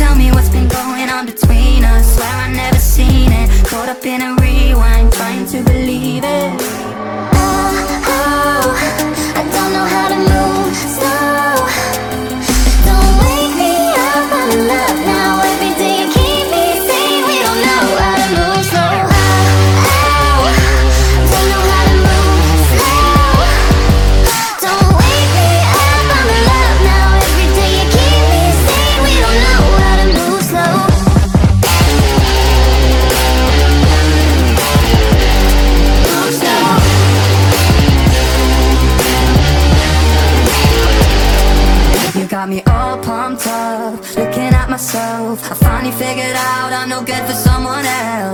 tell me what's been going on between us. Swear I never seen it. Caught up in a rewind, trying to believe it. Oh, I don't know how to move slow. Don't wake me up, I'm in love now. Every day you keep me saying we don't know how to move slow. Oh, don't know how to move slow. Don't wake me up, I'm in love now. Every day you keep me saying we don't know how to move slow. Move slow. You got me all pumped up, looking at myself. I finally figured out I'm no good for someone else.